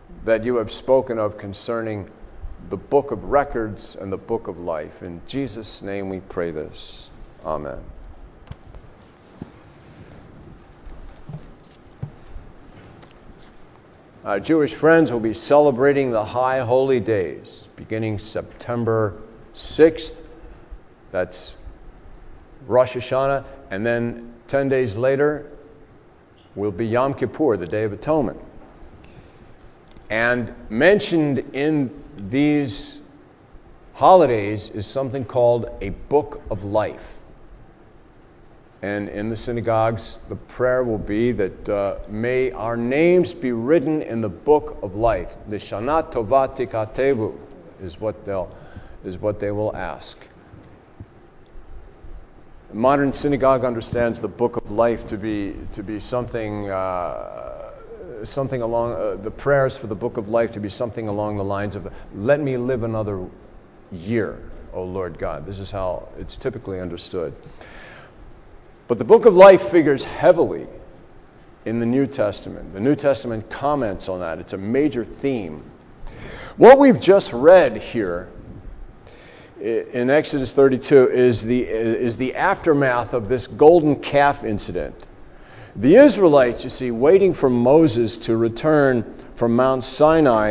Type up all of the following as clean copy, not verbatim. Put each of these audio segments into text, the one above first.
that you have spoken of concerning the book of records and the book of life. In Jesus' name we pray this. Amen. Our Jewish friends will be celebrating the High Holy Days beginning September 6th. That's Rosh Hashanah. And then 10 days later will be Yom Kippur, the Day of Atonement. And mentioned in these holidays is something called a Book of Life. And in the synagogues, the prayer will be that may our names be written in the Book of Life. Lishana Tova Tikatevu is what they will ask. The modern synagogue understands the Book of Life to be something along the prayers for the Book of Life to be something along the lines of, "Let me live another year, O Lord God." This is how it's typically understood. But the Book of Life figures heavily in the New Testament. The New Testament comments on that. It's a major theme. What we've just read here in Exodus 32 is the aftermath of this golden calf incident. The Israelites, you see, waiting for Moses to return from Mount Sinai,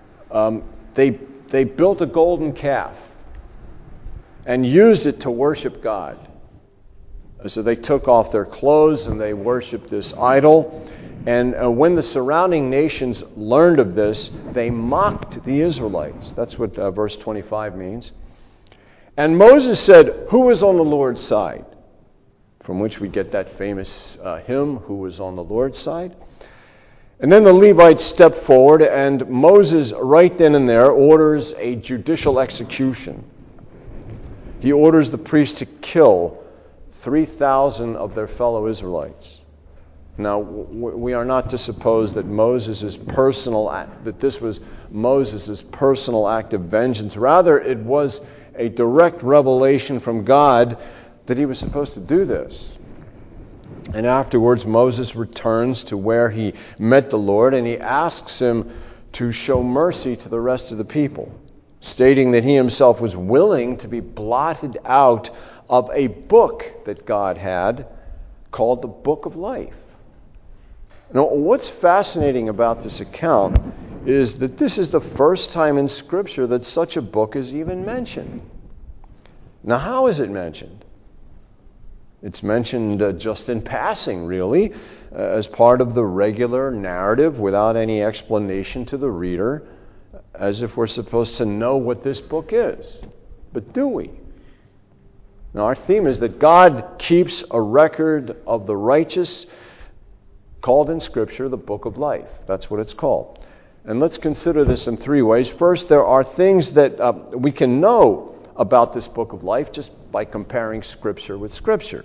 they built a golden calf and used it to worship God. So they took off their clothes and they worshiped this idol. And when the surrounding nations learned of this, they mocked the Israelites. That's what verse 25 means. And Moses said, "Who is on the Lord's side?" From which we get that famous hymn, "Who was on the Lord's side?" And then the Levites step forward, and Moses, right then and there, orders a judicial execution. He orders the priests to kill 3,000 of their fellow Israelites. Now, we are not to suppose that this was Moses' personal act of vengeance. Rather, it was a direct revelation from God that he was supposed to do this. And afterwards, Moses returns to where he met the Lord, and he asks him to show mercy to the rest of the people, stating that he himself was willing to be blotted out of a book that God had called the Book of Life. Now, what's fascinating about this account is that this is the first time in Scripture that such a book is even mentioned. Now, how is it mentioned? It's mentioned just in passing, really, as part of the regular narrative without any explanation to the reader, as if we're supposed to know what this book is. But do we? Now, our theme is that God keeps a record of the righteous, called in Scripture the Book of Life. That's what it's called. And let's consider this in three ways. First, there are things that we can know about this Book of Life just by comparing Scripture with Scripture.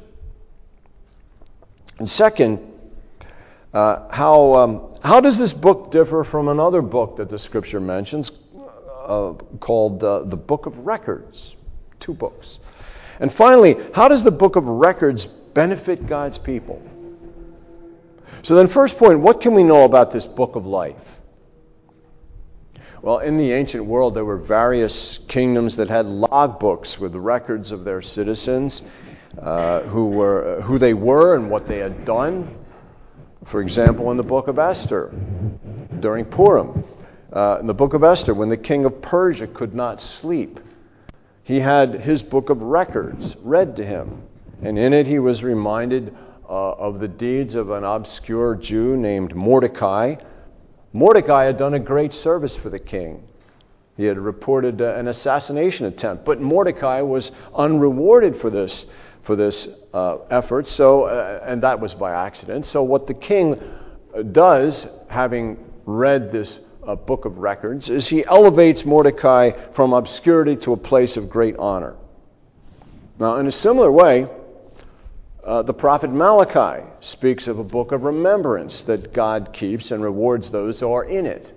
And second, how does this book differ from another book that the Scripture mentions called the Book of Records? Two books. And finally, how does the Book of Records benefit God's people? So then, first point, what can we know about this Book of Life? Well, in the ancient world, there were various kingdoms that had logbooks with records of their citizens, who they were and what they had done. For example, in the Book of Esther, during Purim, in the Book of Esther, when the king of Persia could not sleep, he had his book of records read to him. And in it he was reminded of the deeds of an obscure Jew named Mordecai. Mordecai had done a great service for the king. He had reported an assassination attempt, but Mordecai was unrewarded for this effort. So, and that was by accident. So what the king does, having read this book of records, is he elevates Mordecai from obscurity to a place of great honor. Now, in a similar way, the prophet Malachi speaks of a book of remembrance that God keeps and rewards those who are in it.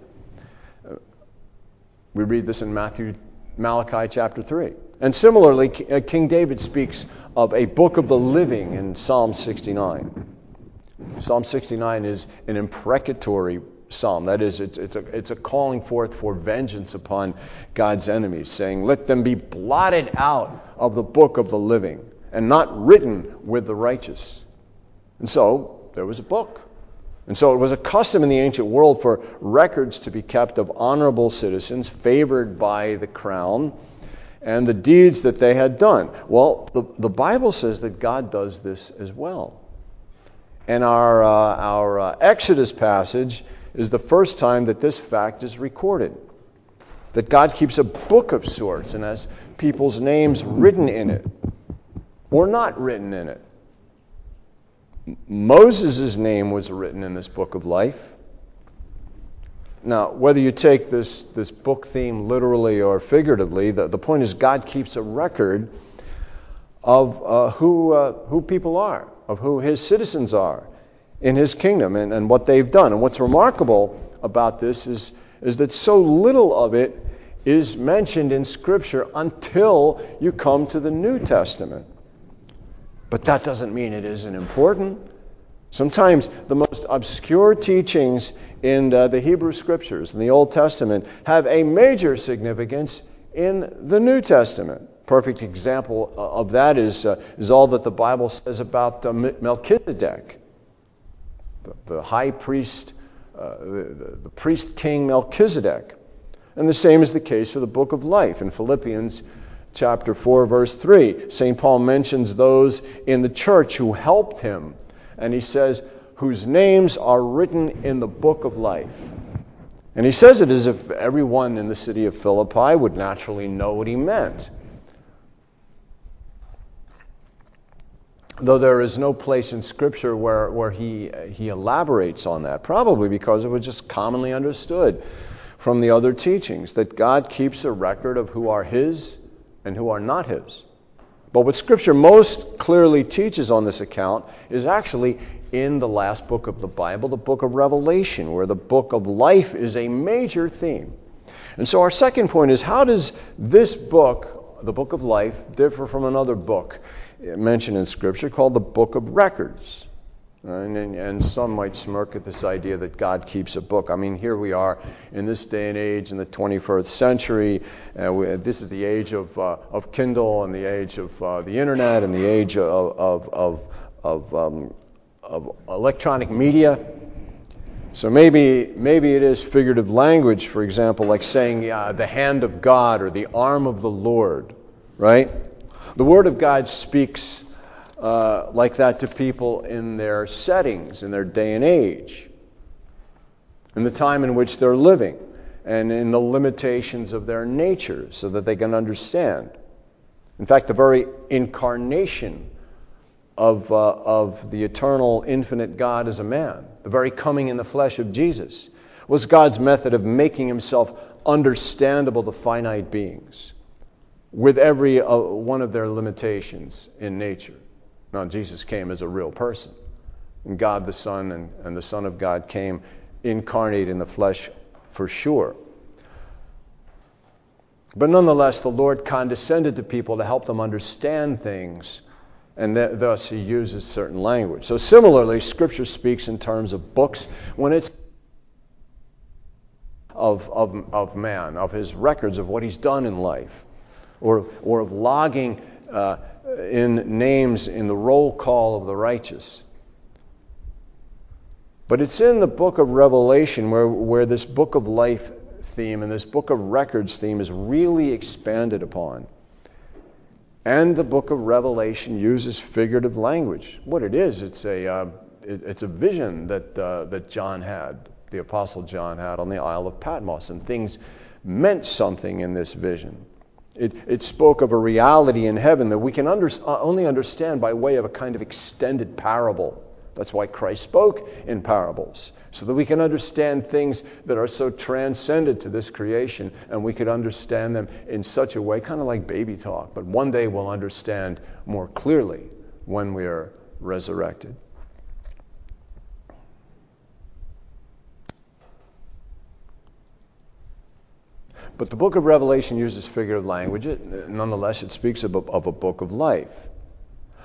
We read this in Malachi chapter 3. And similarly, King David speaks of a book of the living in Psalm 69. Psalm 69 is an imprecatory psalm. That is, it's a calling forth for vengeance upon God's enemies, saying, let them be blotted out of the book of the living and not written with the righteous. And so there was a book. And so it was a custom in the ancient world for records to be kept of honorable citizens favored by the crown and the deeds that they had done. Well, the Bible says that God does this as well. And our Exodus passage is the first time that this fact is recorded. That God keeps a book of sorts and has people's names written in it or not written in it. Moses' name was written in this book of life. Now, whether you take this book theme literally or figuratively, the point is God keeps a record of who people are, of who his citizens are in his kingdom and what they've done. And what's remarkable about this is that so little of it is mentioned in Scripture until you come to the New Testament. But that doesn't mean it isn't important. Sometimes the most obscure teachings in the Hebrew Scriptures in the Old Testament have a major significance in the New Testament. Perfect example of that is all that the Bible says about Melchizedek, the high priest, the priest king Melchizedek. And the same is the case for the book of life. In Philippians chapter 4, verse 3, St. Paul mentions those in the church who helped him. And he says, whose names are written in the book of life. And he says it as if everyone in the city of Philippi would naturally know what he meant. Though there is no place in Scripture where he elaborates on that, probably because it was just commonly understood from the other teachings that God keeps a record of who are his and who are not his. But what Scripture most clearly teaches on this account is actually in the last book of the Bible, the book of Revelation, where the book of life is a major theme. And so our second point is, how does this book, the book of life, differ from another book mentioned in Scripture called the book of records? And some might smirk at this idea that God keeps a book. I mean, here we are in this day and age in the 21st century. This is the age of Kindle and the age of the internet and the age of electronic media. So maybe it is figurative language, for example, like saying the hand of God or the arm of the Lord, right? The Word of God speaks like that to people in their settings, in their day and age, in the time in which they're living, and in the limitations of their nature, so that they can understand. In fact, the very incarnation of the eternal, infinite God as a man, the very coming in the flesh of Jesus, was God's method of making himself understandable to finite beings, with every one of their limitations in nature. Now, Jesus came as a real person. And God the Son and the Son of God came incarnate in the flesh for sure. But nonetheless, the Lord condescended to people to help them understand things, and thus he uses certain language. So similarly, Scripture speaks in terms of books when it's of man, of his records of what he's done in life, or of logging in names in the roll call of the righteous. But it's in the book of Revelation where this book of life theme and this book of records theme is really expanded upon. And the book of Revelation uses figurative language. What it is, it's a vision that John had, the Apostle John had on the Isle of Patmos, and things meant something in this vision. It spoke of a reality in heaven that we can only understand by way of a kind of extended parable. That's why Christ spoke in parables, so that we can understand things that are so transcendent to this creation, and we could understand them in such a way, kind of like baby talk. But one day we'll understand more clearly when we are resurrected. But the book of Revelation uses figurative language. Nonetheless, it speaks of a book of life.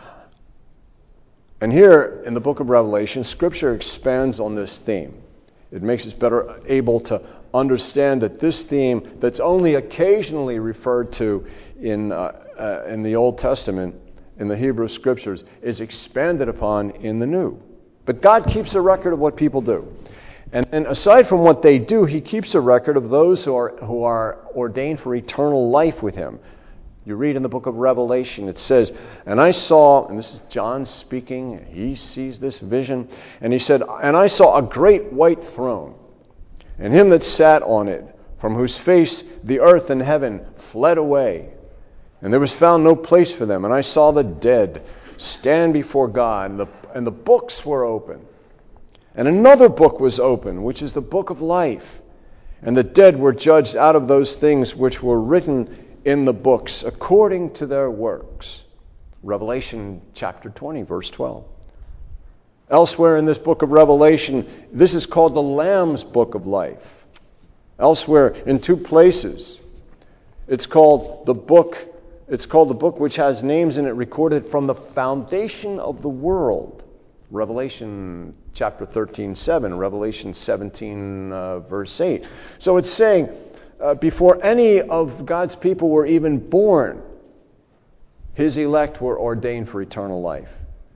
And here in the book of Revelation, Scripture expands on this theme. It makes us better able to understand that this theme that's only occasionally referred to in the Old Testament, in the Hebrew Scriptures, is expanded upon in the New. But God keeps a record of what people do. And then aside from what they do, he keeps a record of those who are ordained for eternal life with him. You read in the book of Revelation, it says, and I saw, and this is John speaking, he sees this vision, and he said, and I saw a great white throne, and him that sat on it, from whose face the earth and heaven fled away, and there was found no place for them. And I saw the dead stand before God, and the books were open. And another book was open, which is the book of life. And the dead were judged out of those things which were written in the books, according to their works. Revelation chapter 20, verse 12. Elsewhere in this book of Revelation, this is called the Lamb's Book of Life. Elsewhere, in two places, it's called the book which has names in it recorded from the foundation of the world. Revelation chapter 13:7, Revelation 17, verse 8. So it's saying, before any of God's people were even born, his elect were ordained for eternal life.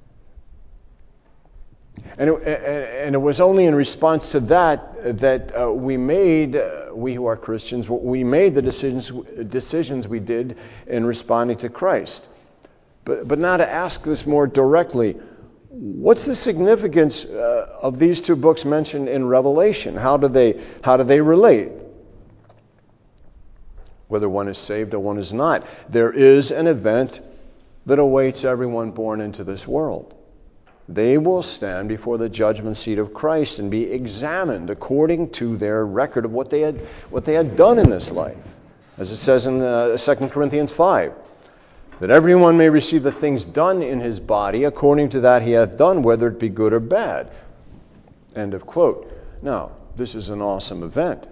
And it was only in response to that we who are Christians, we made the decisions we did in responding to Christ. But now to ask this more directly, what's the significance of these two books mentioned in Revelation? How do they relate? Whether one is saved or one is not. There is an event that awaits everyone born into this world. They will stand before the judgment seat of Christ and be examined according to their record of what they had done in this life. As it says in 2 Corinthians 5, that everyone may receive the things done in his body according to that he hath done, whether it be good or bad. End of quote. Now, this is an awesome event.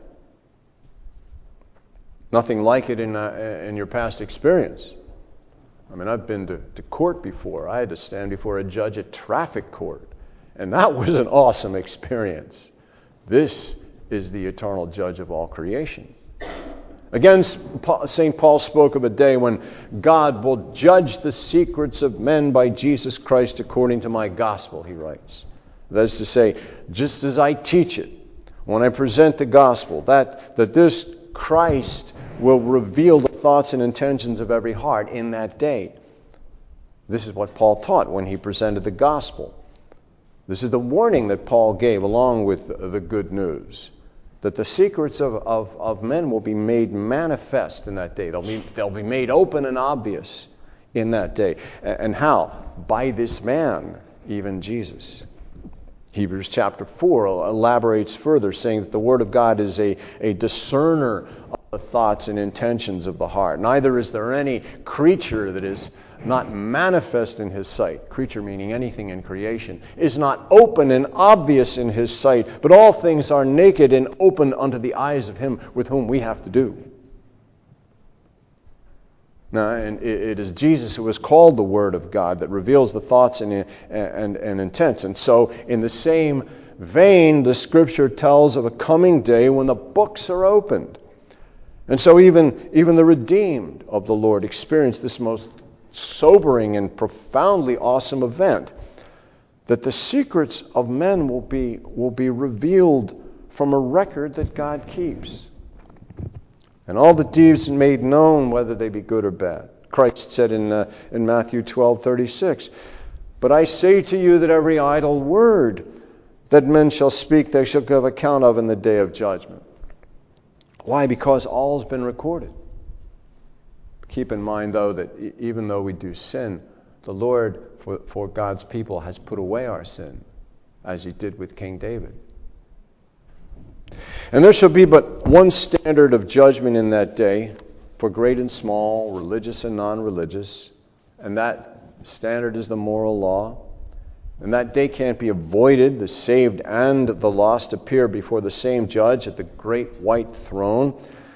Nothing like it in your past experience. I mean, I've been to court before. I had to stand before a judge at traffic court. And that was an awesome experience. This is the eternal judge of all creation. Again, St. Paul spoke of a day when God will judge the secrets of men by Jesus Christ according to my gospel, he writes. That is to say, just as I teach it, when I present the gospel, that this Christ will reveal the thoughts and intentions of every heart in that day. This is what Paul taught when he presented the gospel. This is the warning that Paul gave along with the good news, that the secrets of men will be made manifest in that day. They'll be made open and obvious in that day. And how? By this man, even Jesus. Hebrews chapter 4 elaborates further, saying that the Word of God is a discerner of the thoughts and intentions of the heart. Neither is there any creature that is not manifest in his sight. Creature meaning anything in creation is not open and obvious in his sight, but all things are naked and open unto the eyes of him with whom we have to do. Now, and it is Jesus who is called the Word of God that reveals the thoughts and intents. And so, in the same vein, the Scripture tells of a coming day when the books are opened. And so even the redeemed of the Lord experience this most sobering and profoundly awesome event, that the secrets of men will be revealed from a record that God keeps. And all the deeds made known, whether they be good or bad. Christ said in Matthew 12:36, "But I say to you that every idle word that men shall speak, they shall give account of in the day of judgment." Why? Because all has been recorded. Keep in mind, though, that even though we do sin, the Lord, for God's people, has put away our sin, as he did with King David. And there shall be but one standard of judgment in that day, for great and small, religious and non-religious, and that standard is the moral law. And that day can't be avoided. The saved and the lost appear before the same judge at the great white throne.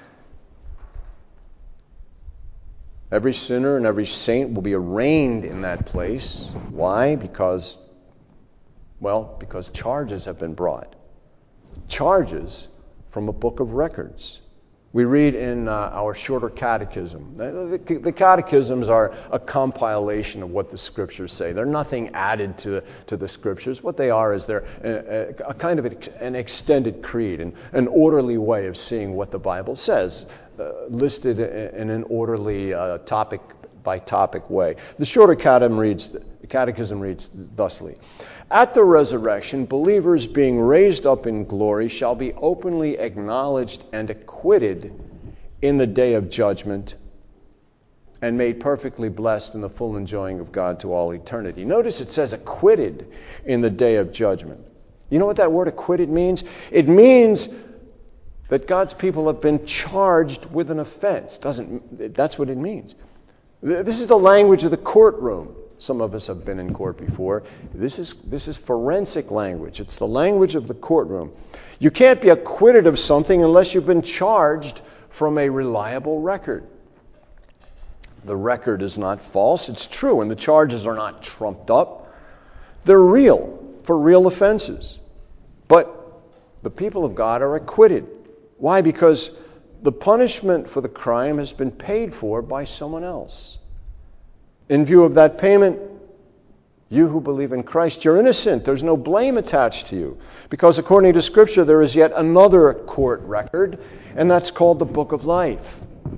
Every sinner and every saint will be arraigned in that place. Why? Because charges have been brought. charges from a book of records. We read in our shorter catechism. The catechisms are a compilation of what the Scriptures say. They're nothing added to the Scriptures. What they are is they're a kind of an extended creed, and an orderly way of seeing what the Bible says, listed in an orderly topic-by-topic way. The shorter catechism reads thusly: At the resurrection, believers being raised up in glory shall be openly acknowledged and acquitted in the day of judgment, and made perfectly blessed in the full enjoying of God to all eternity. Notice it says acquitted in the day of judgment. You know what that word acquitted means? It means that God's people have been charged with an offense. That's what it means. This is the language of the courtroom. Some of us have been in court before. This is forensic language. It's the language of the courtroom. You can't be acquitted of something unless you've been charged from a reliable record. The record is not false. It's true, and the charges are not trumped up. They're real, for real offenses. But the people of God are acquitted. Why? Because the punishment for the crime has been paid for by someone else. In view of that payment, you who believe in Christ, you're innocent. There's no blame attached to you. Because according to Scripture, there is yet another court record, and that's called the Book of Life,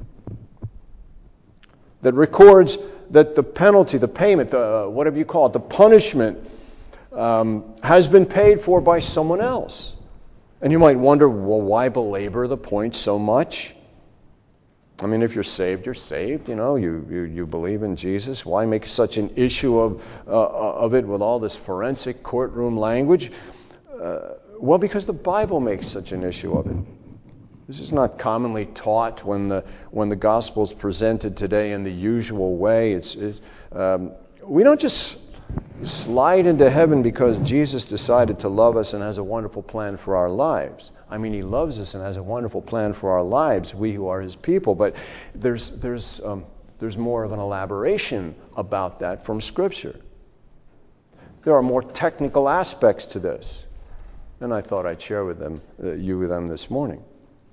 that records that the penalty, the payment, whatever you call it, the punishment has been paid for by someone else. And you might wonder, well, why belabor the point so much? I mean, if you're saved, you're saved. You know, you believe in Jesus. Why make such an issue of it with all this forensic courtroom language? Well, because the Bible makes such an issue of it. This is not commonly taught when the gospel is presented today in the usual way. We don't just slide into heaven because Jesus decided to love us and has a wonderful plan for our lives. I mean, He loves us and has a wonderful plan for our lives, we who are His people. But there's more of an elaboration about that from Scripture. There are more technical aspects to this, and I thought I'd share with them this morning.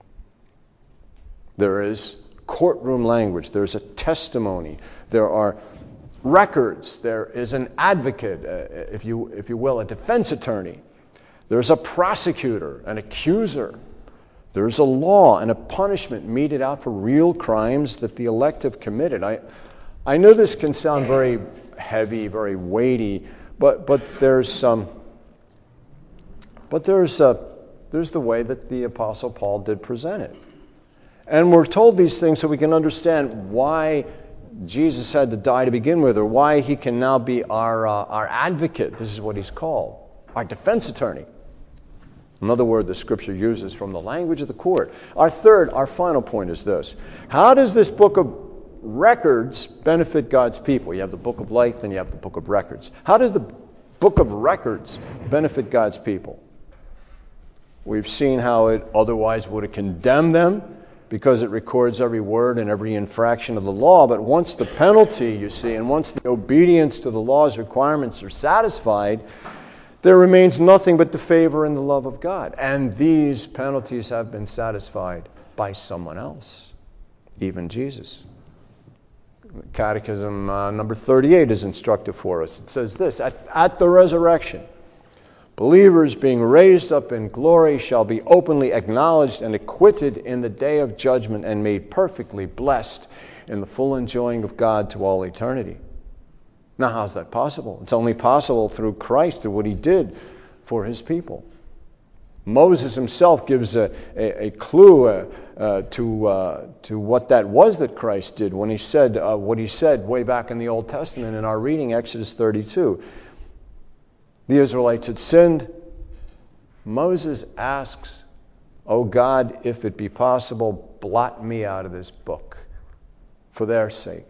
There is courtroom language. There's a testimony. There are records. There is an advocate, if you will, a defense attorney. There's a prosecutor, an accuser. There's a law and a punishment meted out for real crimes that the elect have committed. I know this can sound very heavy, very weighty, but there's the way that the Apostle Paul did present it. And we're told these things so we can understand why Jesus had to die to begin with, or why He can now be our advocate. This is what He's called, our defense attorney. Another word the Scripture uses from the language of the court. Our final point is this. How does this book of records benefit God's people? You have the book of life, then you have the book of records. How does the book of records benefit God's people? We've seen how it otherwise would have condemned them, because it records every word and every infraction of the law. But once the penalty, you see, and once the obedience to the law's requirements are satisfied, there remains nothing but the favor and the love of God. And these penalties have been satisfied by someone else, even Jesus. Catechism number 38 is instructive for us. It says this: at the resurrection, believers being raised up in glory shall be openly acknowledged and acquitted in the day of judgment, and made perfectly blessed in the full enjoying of God to all eternity. Now, how's that possible? It's only possible through Christ, through what He did for His people. Moses himself gives a clue to what that was that Christ did when he said what he said way back in the Old Testament in our reading, Exodus 32. The Israelites had sinned. Moses asks, "O God, if it be possible, blot me out of this book for their sake."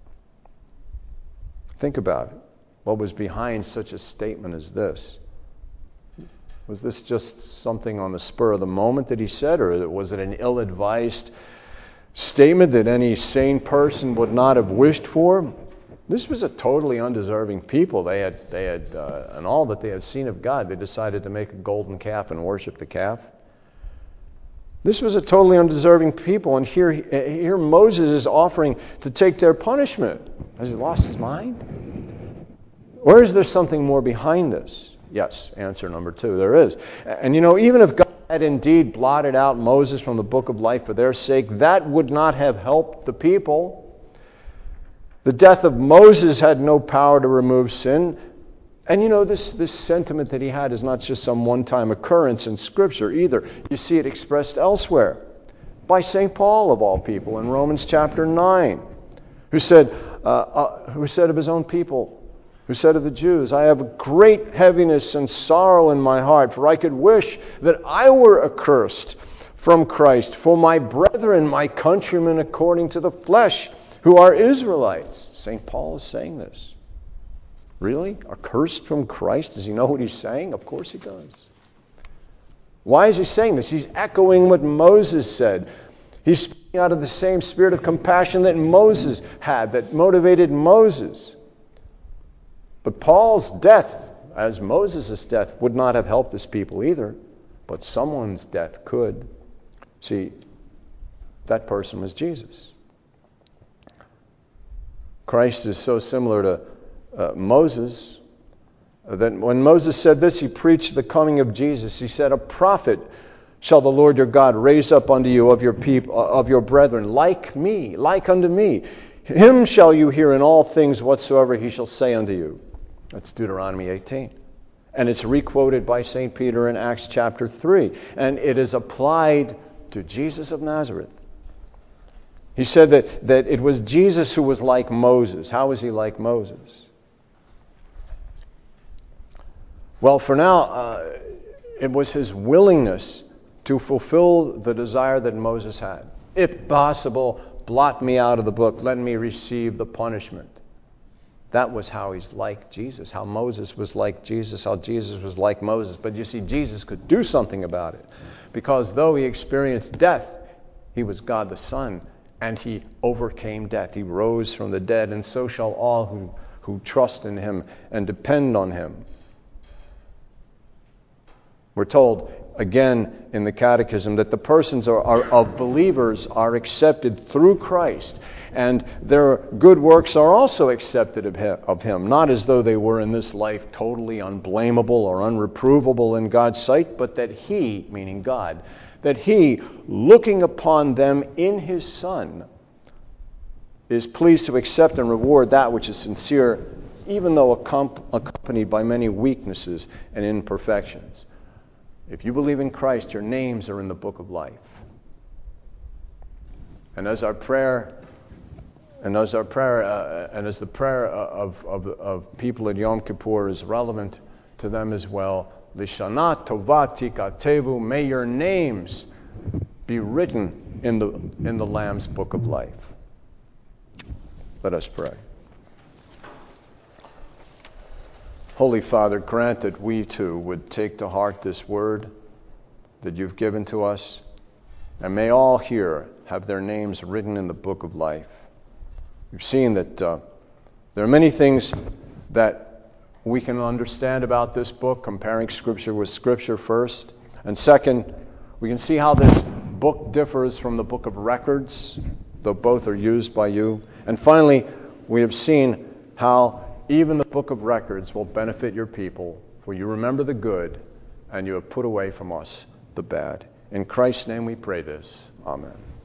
Think about it. What was behind such a statement as this? Was this just something on the spur of the moment that he said, or was it an ill-advised statement that any sane person would not have wished for? This was a totally undeserving people. They had, and all that they had seen of God, they decided to make a golden calf and worship the calf. This was a totally undeserving people, and here Moses is offering to take their punishment. Has he lost his mind? Or is there something more behind this? Yes, answer number 2, there is. And even if God had indeed blotted out Moses from the book of life for their sake, that would not have helped the people. The death of Moses had no power to remove sin. And this sentiment that he had is not just some one-time occurrence in Scripture either. You see it expressed elsewhere by St. Paul, of all people, in Romans chapter 9, who said of his own people, who said of the Jews, I have a great heaviness and sorrow in my heart, for I could wish that I were accursed from Christ for my brethren, my countrymen according to the flesh, who are Israelites. St. Paul is saying this. Really? Accursed from Christ? Does he know what he's saying? Of course he does. Why is he saying this? He's echoing what Moses said. He's speaking out of the same spirit of compassion that Moses had, that motivated Moses. But Paul's death, as Moses' death, would not have helped his people either. But someone's death could. See, that person was Jesus. Christ is so similar to Moses, that when Moses said this, he preached the coming of Jesus. He said, a prophet shall the Lord your God raise up unto you of your people, of your brethren, like me, like unto me. Him shall you hear in all things whatsoever he shall say unto you. That's Deuteronomy 18. And it's requoted by St. Peter in Acts chapter 3. And it is applied to Jesus of Nazareth. He said that it was Jesus who was like Moses. How was he like Moses? Well, for now, it was his willingness to fulfill the desire that Moses had. If possible, blot me out of the book. Let me receive the punishment. That was how he's like Jesus, how Moses was like Jesus, how Jesus was like Moses. But you see, Jesus could do something about it. Because though he experienced death, he was God the Son, and he overcame death. He rose from the dead, and so shall all who trust in him and depend on him. We're told again in the Catechism that the persons of believers are accepted through Christ, and their good works are also accepted of him, not as though they were in this life totally unblameable or unreprovable in God's sight, but that he, meaning God, that he, looking upon them in his Son, is pleased to accept and reward that which is sincere, even though accompanied by many weaknesses and imperfections. If you believe in Christ, your names are in the book of life. And as our prayer, and as the prayer of people at Yom Kippur is relevant to them as well, Lishana Tova Tikatevu, may your names be written in the Lamb's book of life. Let us pray. Holy Father, grant that we too would take to heart this word that you've given to us, and may all here have their names written in the book of life. We've seen that there are many things that we can understand about this book, comparing Scripture with Scripture first. And second, we can see how this book differs from the book of records, though both are used by you. And finally, we have seen how even the book of records will benefit your people, for you remember the good, and you have put away from us the bad. In Christ's name we pray this. Amen.